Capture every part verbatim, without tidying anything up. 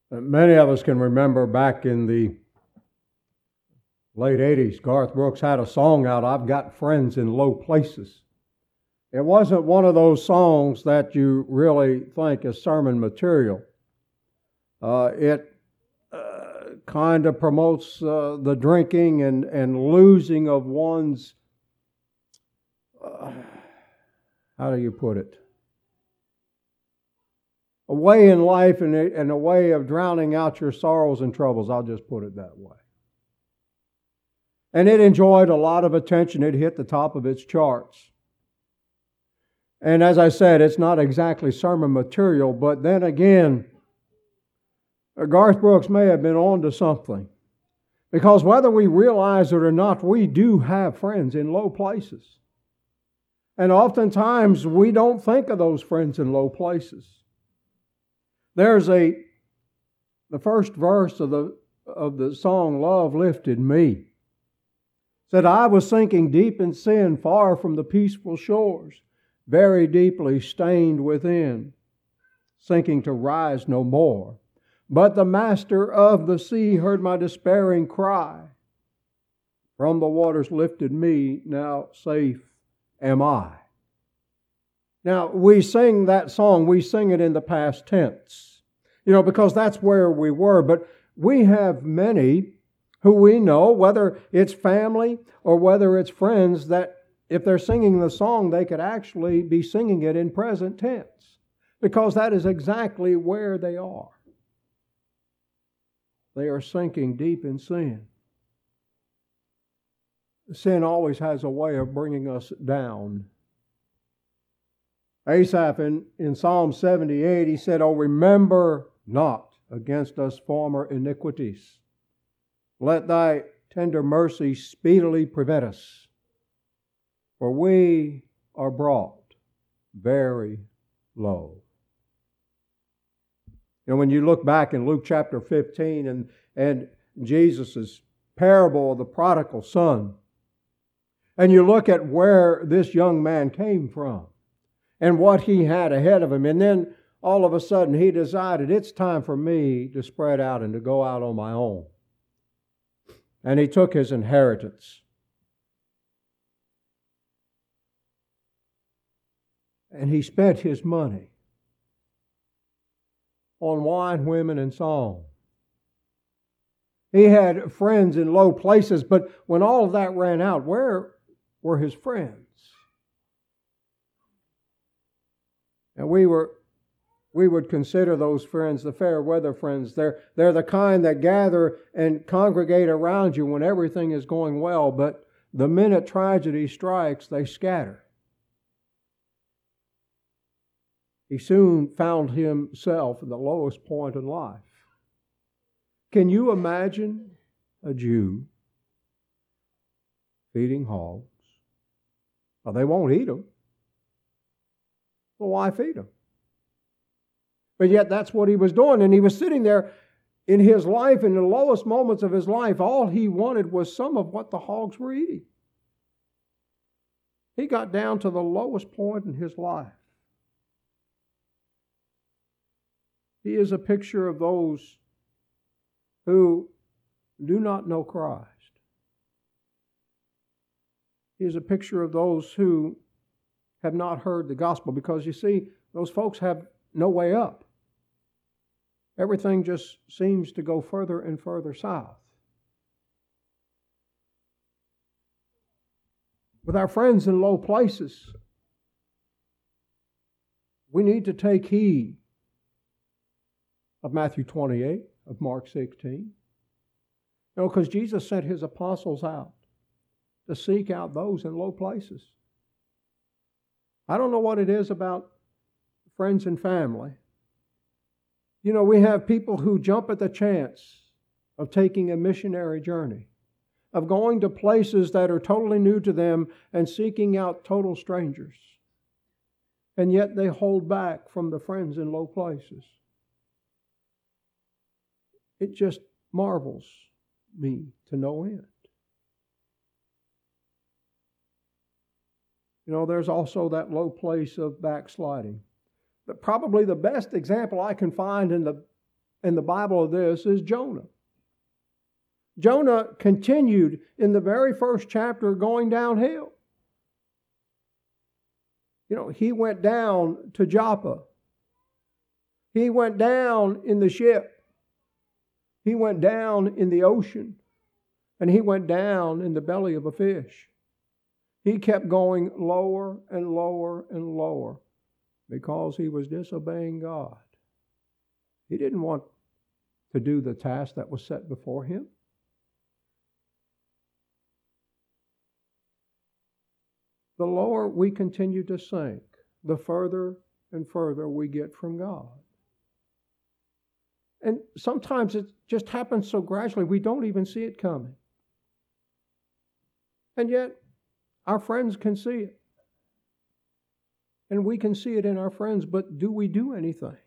Many of us can remember back in the late eighties, Garth Brooks had a song out, I've Got Friends in Low Places. It wasn't one of those songs that you really think is sermon material. Uh, it uh, kind of promotes uh, the drinking and, and losing of one's, uh, how do you put it? A way in life and a, and a way of drowning out your sorrows and troubles. I'll just put it that way. And it enjoyed a lot of attention. It hit the top of its charts. And as I said, it's not exactly sermon material, but then again, Garth Brooks may have been on to something. Because whether we realize it or not, we do have friends in low places. And oftentimes we don't think of those friends in low places. There's a, the first verse of the, of the song, Love Lifted Me, said, I was sinking deep in sin, far from the peaceful shores, very deeply stained within, sinking to rise no more. But the master of the sea heard my despairing cry. From the waters lifted me, now safe am I. Now, we sing that song, we sing it in the past tense, you know, because that's where we were. But we have many who we know, whether it's family or whether it's friends, that if they're singing the song, they could actually be singing it in present tense, because that is exactly where they are. They are sinking deep in sin. Sin always has a way of bringing us down. Asaph in, in Psalm seventy-eight, he said, Oh, remember not against us former iniquities. Let thy tender mercy speedily prevent us, for we are brought very low. You know, when you look back in Luke chapter fifteen and, and Jesus' parable of the prodigal son, and you look at where this young man came from and what he had ahead of him, and then all of a sudden he decided, it's time for me to spread out and to go out on my own. And he took his inheritance. And he spent his money on wine, women, and song. He had friends in low places, but when all of that ran out, where were his friends? And we were we would consider those friends the fair weather friends. They're, they're the kind that gather and congregate around you when everything is going well, but the minute tragedy strikes, they scatter. He soon found himself at the lowest point in life. Can you imagine a Jew feeding hogs? Well, they won't eat them. Well, why feed them? But yet that's what he was doing. And he was sitting there in his life, in the lowest moments of his life. All he wanted was some of what the hogs were eating. He got down to the lowest point in his life. He is a picture of those who do not know Christ. He is a picture of those who have not heard the gospel, because you see, those folks have no way up. Everything just seems to go further and further south. With our friends in low places, we need to take heed of Matthew twenty-eight, of Mark sixteen. You know, because Jesus sent his apostles out to seek out those in low places. I don't know what it is about friends and family. You know, we have people who jump at the chance of taking a missionary journey, of going to places that are totally new to them and seeking out total strangers. And yet they hold back from the friends in low places. It just marvels me to no end. You know, there's also that low place of backsliding. But probably the best example I can find in the in the Bible of this is Jonah. Jonah continued in the very first chapter going downhill. You know, he went down to Joppa. He went down in the ship. He went down in the ocean. And he went down in the belly of a fish. He kept going lower and lower and lower because he was disobeying God. He didn't want to do the task that was set before him. The lower we continue to sink, the further and further we get from God. And sometimes it just happens so gradually we don't even see it coming. And yet, our friends can see it. And we can see it in our friends, but do we do anything?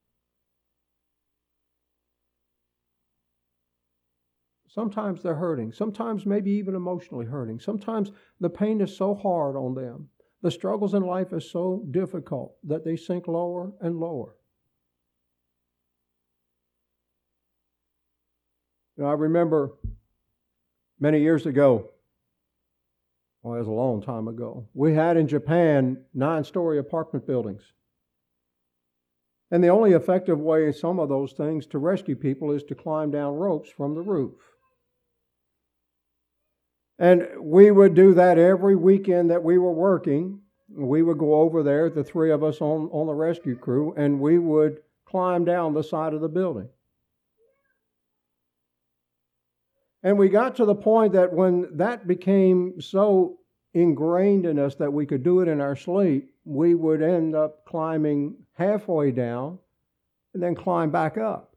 Sometimes they're hurting. Sometimes maybe even emotionally hurting. Sometimes the pain is so hard on them. The struggles in life are so difficult that they sink lower and lower. You know, I remember many years ago, well, it was a long time ago, we had in Japan nine-story apartment buildings. And the only effective way some of those things to rescue people is to climb down ropes from the roof. And we would do that every weekend that we were working. We would go over there, the three of us on, on the rescue crew, and we would climb down the side of the building. And we got to the point that when that became so ingrained in us that we could do it in our sleep, we would end up climbing halfway down and then climb back up.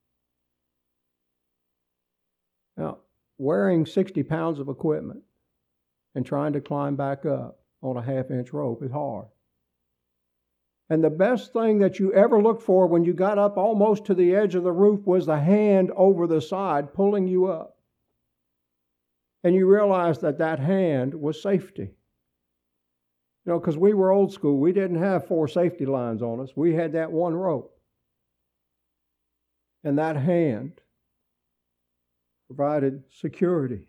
Now, wearing sixty pounds of equipment and trying to climb back up on a half-inch rope is hard. And the best thing that you ever looked for when you got up almost to the edge of the roof was the hand over the side pulling you up. And you realized that that hand was safety. You know, because we were old school. We didn't have four safety lines on us. We had that one rope. And that hand provided security.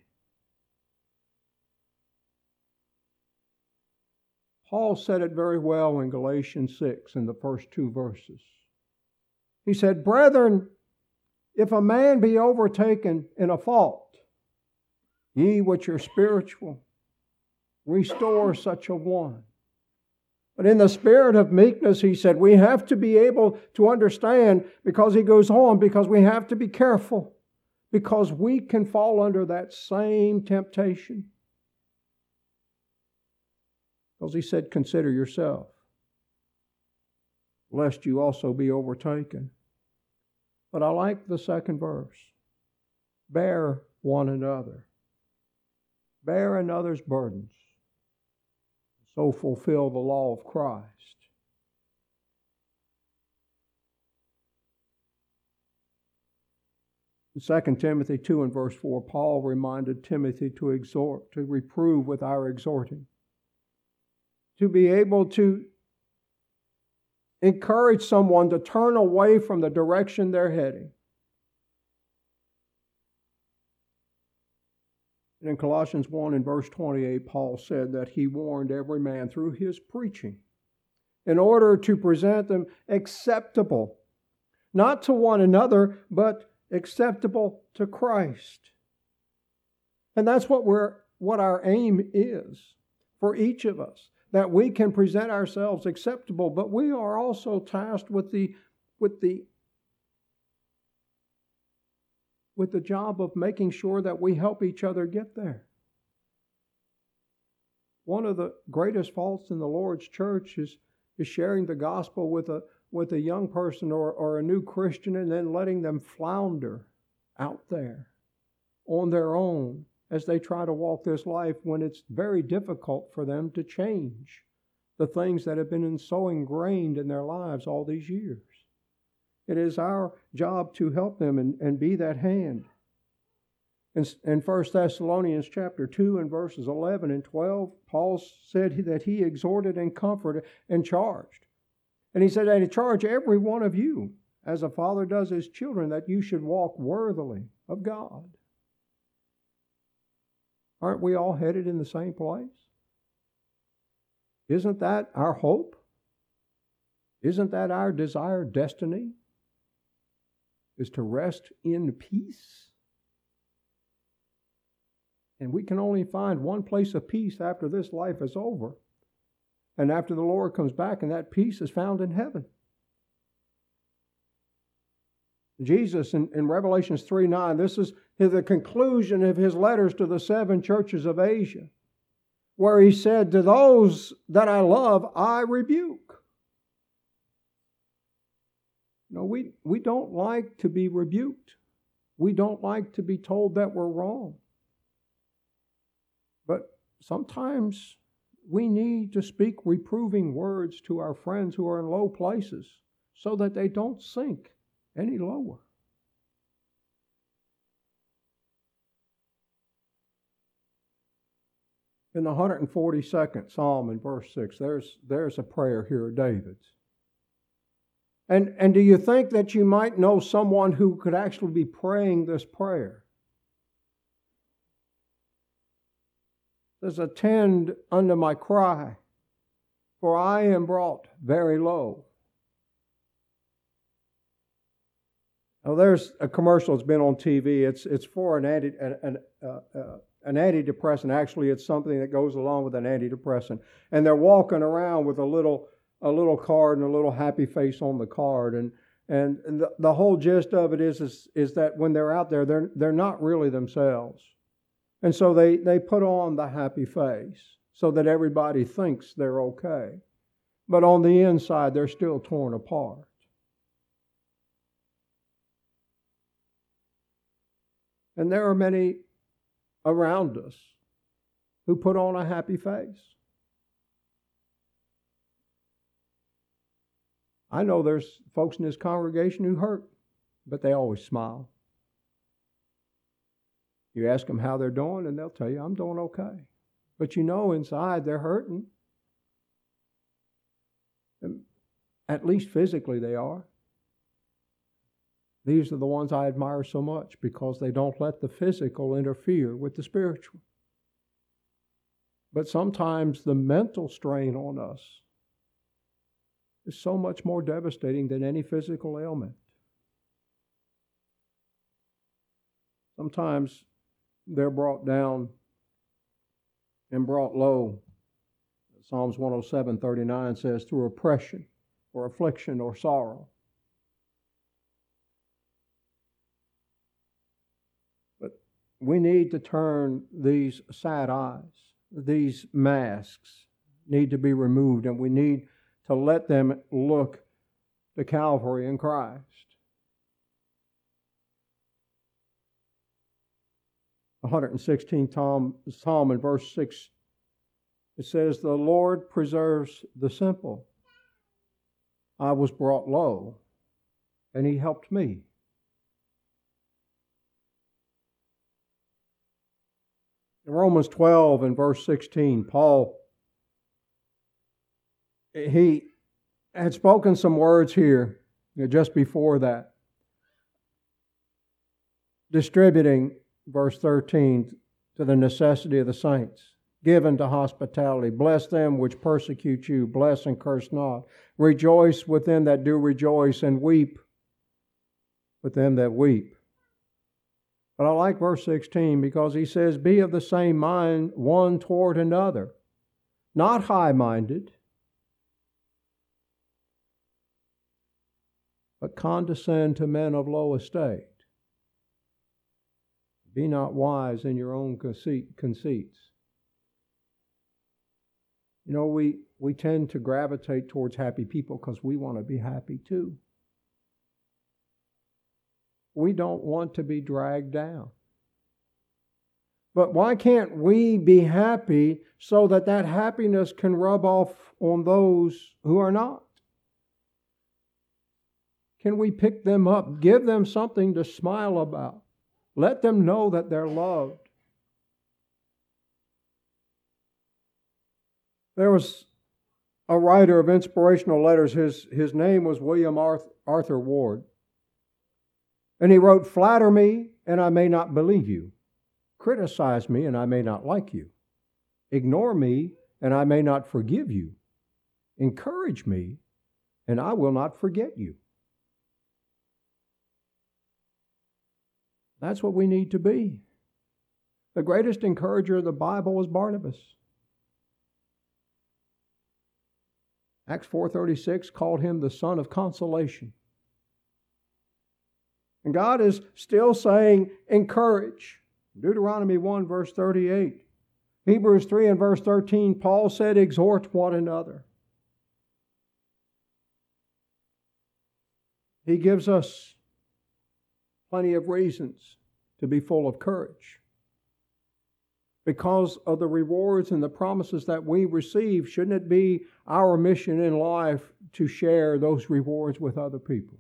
Paul said it very well in Galatians six in the first two verses. He said, "Brethren, if a man be overtaken in a fault, ye which are spiritual, restore such a one." But in the spirit of meekness, he said, we have to be able to understand, because he goes on, because we have to be careful, because we can fall under that same temptation. Because he said, consider yourself, lest you also be overtaken. But I like the second verse. Bear one another. Bear another's burdens. So fulfill the law of Christ. In Second Timothy two and verse four, Paul reminded Timothy to exhort, to reprove with our exhorting. To be able to encourage someone to turn away from the direction they're heading. And in Colossians one and verse twenty-eight, Paul said that he warned every man through his preaching in order to present them acceptable, not to one another, but acceptable to Christ. And that's what we're what our aim is for each of us, that we can present ourselves acceptable, but we are also tasked with the with the with the job of making sure that we help each other get there. One of the greatest faults in the Lord's church is, is sharing the gospel with a with a young person or, or a new Christian and then letting them flounder out there on their own as they try to walk this life, when it's very difficult for them to change the things that have been so ingrained in their lives all these years. It is our job to help them and, and be that hand. In, in First Thessalonians chapter two and verses eleven and twelve, Paul said that he exhorted and comforted and charged. And he said that he charged every one of you as a father does his children, that you should walk worthily of God. Aren't we all headed in the same place? Isn't that our hope? Isn't that our desired destiny? Is to rest in peace? And we can only find one place of peace after this life is over. And after the Lord comes back, and that peace is found in heaven. Jesus in, in Revelations three nine, this is the conclusion of his letters to the seven churches of Asia, where he said, to those that I love, I rebuke. No, we, we don't like to be rebuked. We don't like to be told that we're wrong. But sometimes we need to speak reproving words to our friends who are in low places so that they don't sink any lower. In the one hundred forty-second Psalm in verse six, there's, there's a prayer here of David's. And, and do you think that you might know someone who could actually be praying this prayer? It says, attend unto my cry, for I am brought very low. Now, there's a commercial that's been on T V. It's it's for an anti an an, uh, uh, an antidepressant. Actually, it's something that goes along with an antidepressant. And they're walking around with a little a little card and a little happy face on the card. And and the, the whole gist of it is, is is that when they're out there, they're they're not really themselves. And so they, they put on the happy face so that everybody thinks they're okay. But on the inside, they're still torn apart. And there are many around us who put on a happy face. I know there's folks in this congregation who hurt, but they always smile. You ask them how they're doing, and they'll tell you, I'm doing okay. But you know inside they're hurting. And at least physically they are. These are the ones I admire so much because they don't let the physical interfere with the spiritual. But sometimes the mental strain on us is so much more devastating than any physical ailment. Sometimes they're brought down and brought low. Psalms one oh seven thirty-nine says, through oppression or affliction or sorrow. But we need to turn these sad eyes, these masks need to be removed, and we need to let them look to Calvary in Christ. one hundred sixteenth Psalm, Psalm in verse six, it says, the Lord preserves the simple. I was brought low, and He helped me. In Romans twelve and verse sixteen, Paul, he had spoken some words here just before that, distributing, verse thirteen, to the necessity of the saints, given to hospitality. Bless them which persecute you, bless and curse not. Rejoice with them that do rejoice, and weep with them that weep. But I like verse sixteen because he says, be of the same mind one toward another, not high-minded, but condescend to men of low estate. Be not wise in your own conceit, conceits. You know, we, we tend to gravitate towards happy people because we want to be happy too. We don't want to be dragged down. But why can't we be happy so that that happiness can rub off on those who are not? Can we pick them up, give them something to smile about? Let them know that they're loved. There was a writer of inspirational letters. His, his name was William Arthur Ward. And he wrote, flatter me, and I may not believe you. Criticize me, and I may not like you. Ignore me, and I may not forgive you. Encourage me, and I will not forget you. That's what we need to be. The greatest encourager of the Bible was Barnabas. Acts four thirty-six called him the son of consolation. And God is still saying, encourage. Deuteronomy one verse thirty-eight. Hebrews three and verse thirteen, Paul said, exhort one another. He gives us plenty of reasons to be full of courage. Because of the rewards and the promises that we receive, shouldn't it be our mission in life to share those rewards with other people?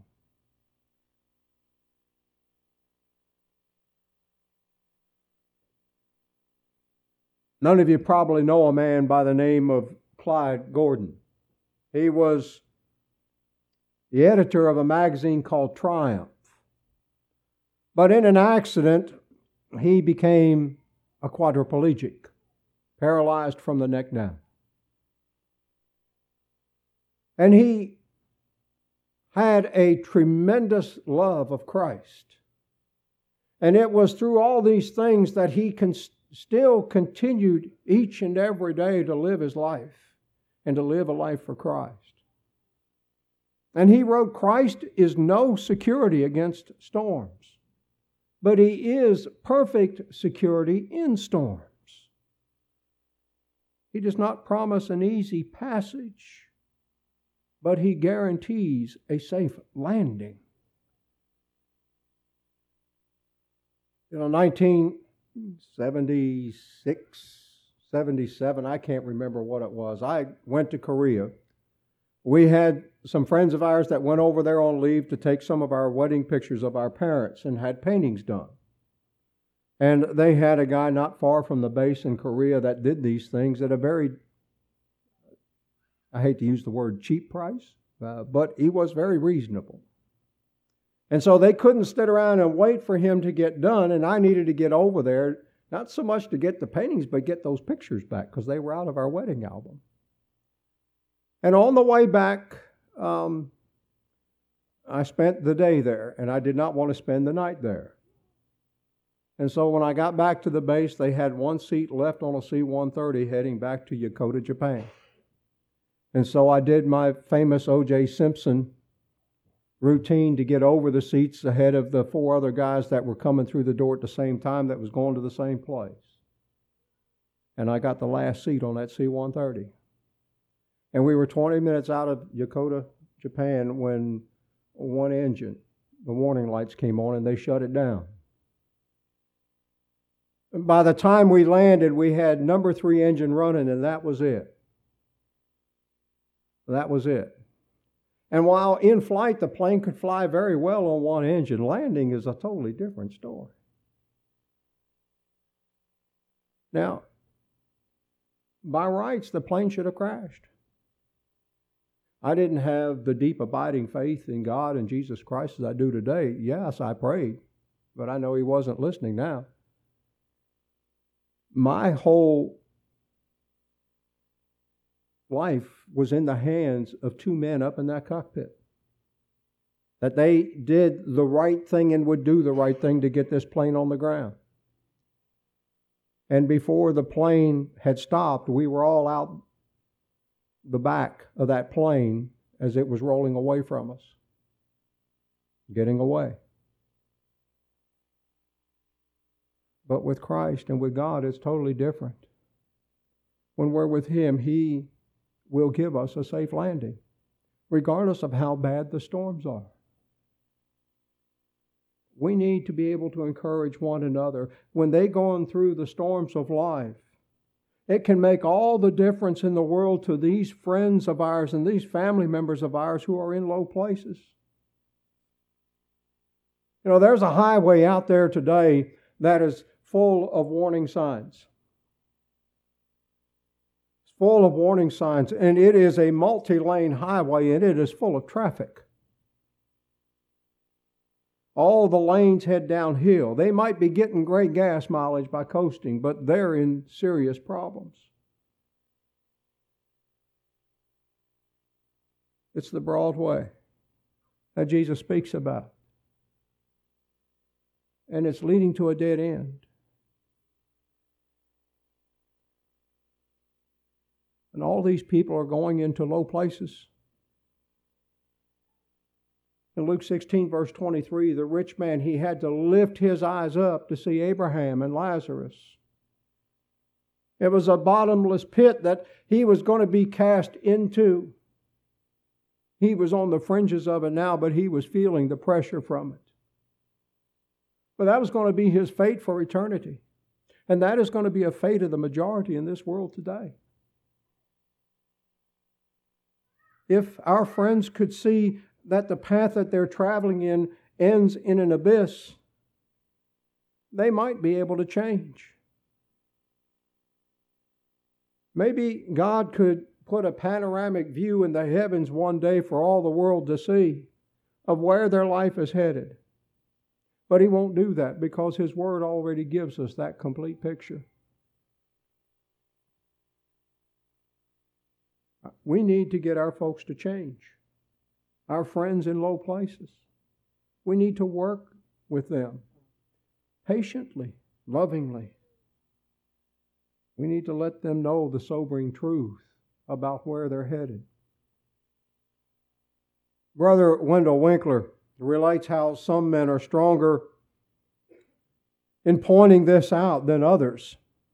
None of you probably know a man by the name of Clyde Gordon. He was the editor of a magazine called Triumph. But in an accident, he became a quadriplegic, paralyzed from the neck down. And he had a tremendous love of Christ. And it was through all these things that he can still continued each and every day to live his life and to live a life for Christ. And he wrote, Christ is no security against storms, but he is perfect security in storms. He does not promise an easy passage, but he guarantees a safe landing. You know, nineteen seventy-six, seventy-seven, I can't remember what it was. I went to Korea. We had some friends of ours that went over there on leave to take some of our wedding pictures of our parents and had paintings done. And they had a guy not far from the base in Korea that did these things at a very, I hate to use the word cheap price, uh, but he was very reasonable. And so they couldn't sit around and wait for him to get done, and I needed to get over there, not so much to get the paintings, but get those pictures back, because they were out of our wedding album. And on the way back, um, I spent the day there, and I did not want to spend the night there. And so when I got back to the base, they had one seat left on a C one thirty heading back to Yokota, Japan. And so I did my famous O J Simpson routine to get over the seats ahead of the four other guys that were coming through the door at the same time that was going to the same place. And I got the last seat on that C one thirty. And we were twenty minutes out of Yokota, Japan, when one engine, the warning lights came on and they shut it down. And by the time we landed, we had number three engine running, and that was it. That was it. And while in flight, the plane could fly very well on one engine, landing is a totally different story. Now, by rights, the plane should have crashed. I didn't have the deep abiding faith in God and Jesus Christ as I do today. Yes, I prayed, but I know He wasn't listening now. My whole life was in the hands of two men up in that cockpit. That they did the right thing and would do the right thing to get this plane on the ground. And before the plane had stopped, we were all out the back of that plane as it was rolling away from us. Getting away. But with Christ and with God, it's totally different. When we're with Him, He will give us a safe landing, regardless of how bad the storms are. We need to be able to encourage one another when they're going through the storms of life. It can make all the difference in the world to these friends of ours and these family members of ours who are in low places. You know, there's a highway out there today that is full of warning signs. It's full of warning signs, and it is a multi-lane highway, and it is full of traffic. All the lanes head downhill. They might be getting great gas mileage by coasting, but they're in serious problems. It's the broad way that Jesus speaks about. And it's leading to a dead end. And all these people are going into low places. In Luke sixteen, verse twenty-three, the rich man, he had to lift his eyes up to see Abraham and Lazarus. It was a bottomless pit that he was going to be cast into. He was on the fringes of it now, but he was feeling the pressure from it. But that was going to be his fate for eternity. And that is going to be a fate of the majority in this world today. If our friends could see that the path that they're traveling in ends in an abyss, they might be able to change. Maybe God could put a panoramic view in the heavens one day for all the world to see of where their life is headed. But He won't do that because His Word already gives us that complete picture. We need to get our folks to change. Our friends in low places. We need to work with them patiently, lovingly. We need to let them know the sobering truth about where they're headed. Brother Wendell Winkler relates how some men are stronger in pointing this out than others.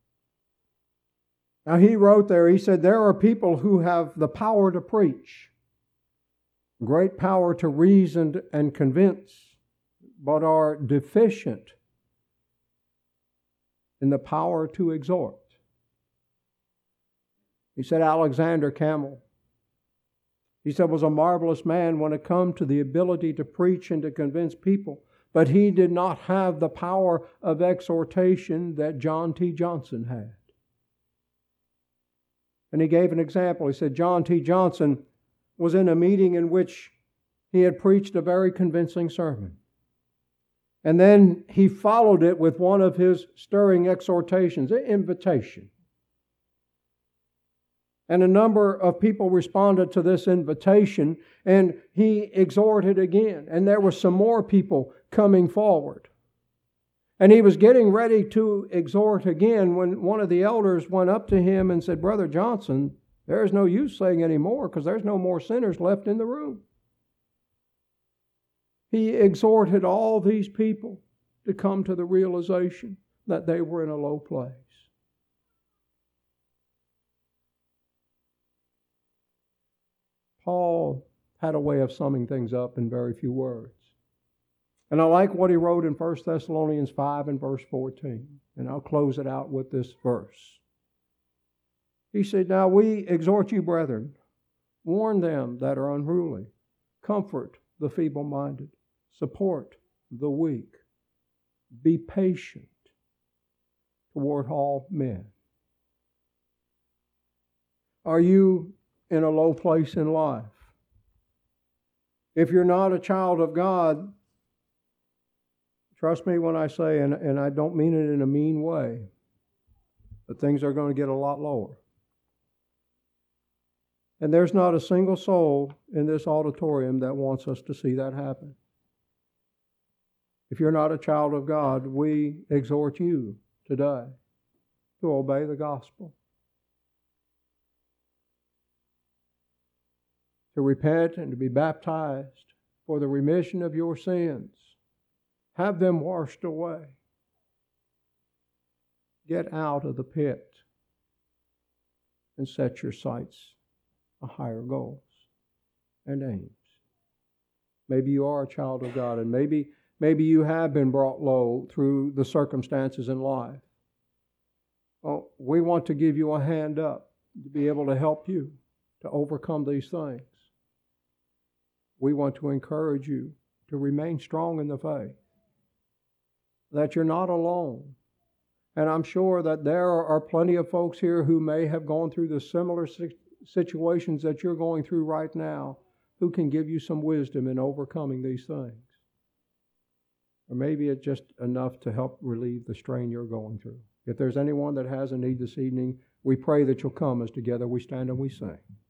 Now he wrote there, he said, there are people who have the power to preach, great power to reason and convince, but are deficient in the power to exhort. He said Alexander Campbell, he said, was a marvelous man when it come to the ability to preach and to convince people, but he did not have the power of exhortation that John T. Johnson had. And he gave an example. He said John T. Johnson was in a meeting in which he had preached a very convincing sermon. And then he followed it with one of his stirring exhortations, an invitation. And a number of people responded to this invitation, and he exhorted again. And there were some more people coming forward. And he was getting ready to exhort again when one of the elders went up to him and said, Brother Johnson, there is no use saying any more because there's no more sinners left in the room. He exhorted all these people to come to the realization that they were in a low place. Paul had a way of summing things up in very few words. And I like what he wrote in First Thessalonians five and verse fourteen. And I'll close it out with this verse. He said, now we exhort you, brethren, warn them that are unruly, comfort the feeble-minded, support the weak, be patient toward all men. Are you in a low place in life? If you're not a child of God, trust me when I say, and, and I don't mean it in a mean way, but things are going to get a lot lower. And there's not a single soul in this auditorium that wants us to see that happen. If you're not a child of God, we exhort you today to obey the gospel, to repent and to be baptized for the remission of your sins. Have them washed away. Get out of the pit and set your sights on higher goals and aims. Maybe you are a child of God, and maybe, maybe you have been brought low through the circumstances in life. Well, we want to give you a hand up to be able to help you to overcome these things. We want to encourage you to remain strong in the faith, that you're not alone. And I'm sure that there are plenty of folks here who may have gone through the similar situations that you're going through right now, who can give you some wisdom in overcoming these things. Or maybe it's just enough to help relieve the strain you're going through. If there's anyone that has a need this evening, we pray that you'll come as together we stand and we sing.